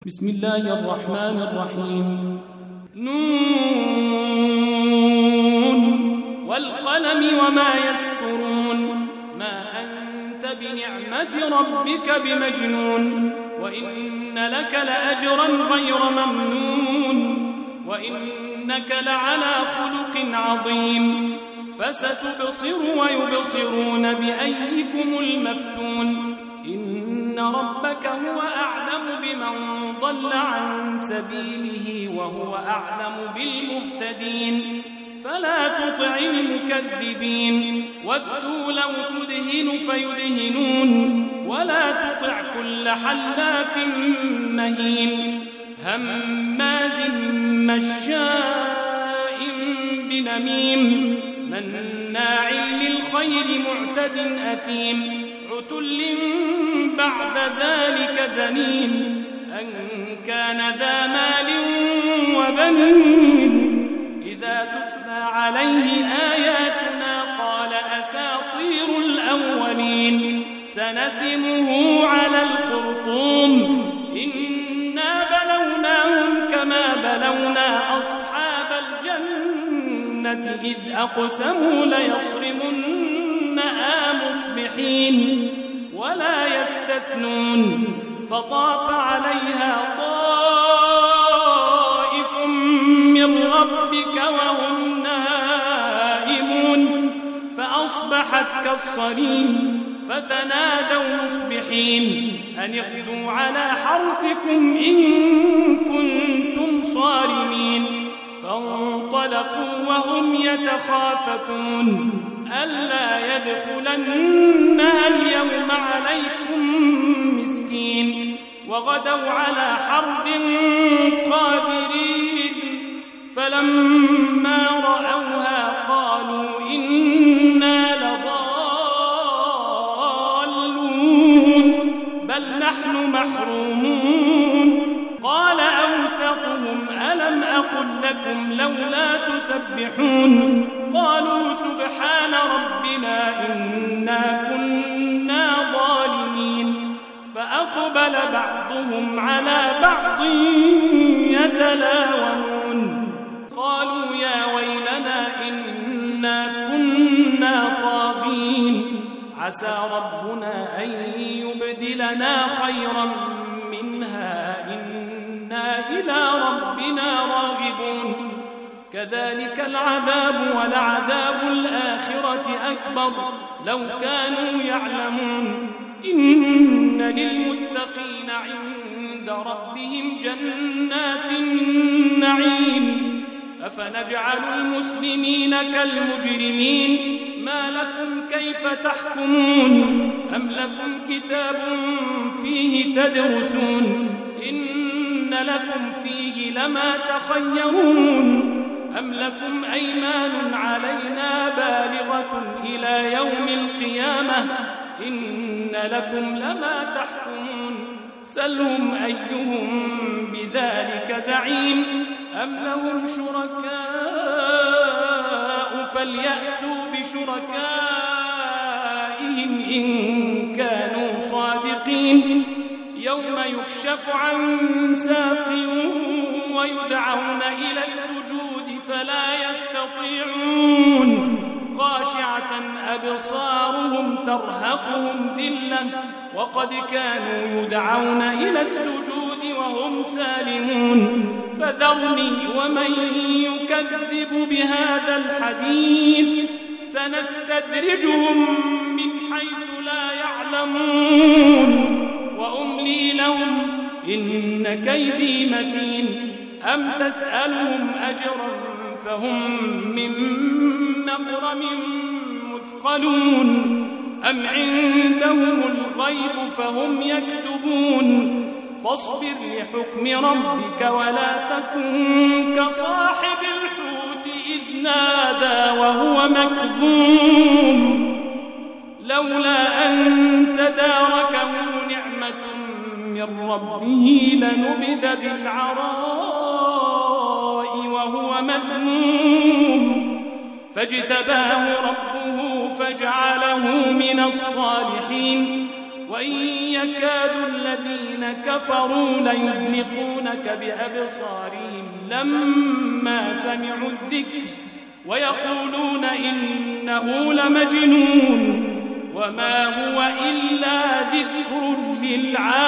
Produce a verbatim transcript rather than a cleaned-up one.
بسم الله الرحمن الرحيم. نون والقلم وما يسطرون ما أنت بنعمة ربك بمجنون وإن لك لأجرا غير ممنون وإنك لعلى خلق عظيم فستبصر ويبصرون بأيكم المفتون إن ربك هو أعلم بمن ضل عن سبيله وهو أعلم بالمهتدين فلا تطع المكذبين ودوا لو تدهن فيدهنون ولا تطع كل حلاف مهين هماز مشاء بنميم مناع للخير معتد أثيم عتل بعد ذلك زنيم أن كان ذا مال وبنين إذا تتلى عليه آياتنا قال أساطير الأولين سنسمه على الخرطوم إنا بلوناهم كما بلونا أصحاب الجنة إذ أقسموا ليصرمنها مصبحين ولا يستثنون فطاف عليها طائف من ربك وهم نائمون فأصبحت كالصريم فتنادوا مصبحين أن اغدوا على حرثكم إن كنتم صارمين فانطلقوا وهم يتخافتون ألا يدخلنها اليوم عليكم مسكين وغدوا على حرد قادرين فلما رأوها قالوا إنا لضالون بل نحن محرومون قال أوسطهم ألم أقل لكم لولا تسبحون قالوا سبحان ربنا إنا كنا ظالمين فأقبل بعضهم على بعض يتلاومون قالوا يا ويلنا إنا كنا طاغين عسى ربنا أن يبدلنا خيرا منها إنا إلى ربنا راغبون كذلك العذاب ولعذاب الآخرة أكبر لو كانوا يعلمون إن للمتقين عند ربهم جنات النعيم أفنجعل المسلمين كالمجرمين ما لكم كيف تحكمون أم لكم كتاب فيه تدرسون إن لكم فيه لما تخيرون أم لكم أيمان علينا بالغة إلى يوم القيامة إن لكم لما تحكمون سلهم أيهم بذلك زعيم أم لهم شركاء فليأتوا بشركائهم إن كانوا صادقين يوم يكشف عن ساق ويدعون إلى السجود فلا يستطيعون خاشعة أبصارهم ترهقهم ذلة وقد كانوا يدعون إلى السجود وهم سالمون فذرني ومن يكذب بهذا الحديث سنستدرجهم من حيث لا يعلمون وأملي لهم إن كيدي متين أم تسألهم أجرا فهم من مغرم مثقلون أم عندهم الغيب فهم يكتبون فاصبر لحكم ربك ولا تكن كصاحب الحوت إذ نادى وهو مكظوم لولا أن تداركه نعمة من ربه لنبذ بالعراء وهو مذموم فاجتباه ربه فجعله من الصالحين وإن يكاد الذين كفروا ليزلقونك بأبصارهم لما سمعوا الذكر ويقولون إنه لمجنون وما هو إلا ذكر للعالمين.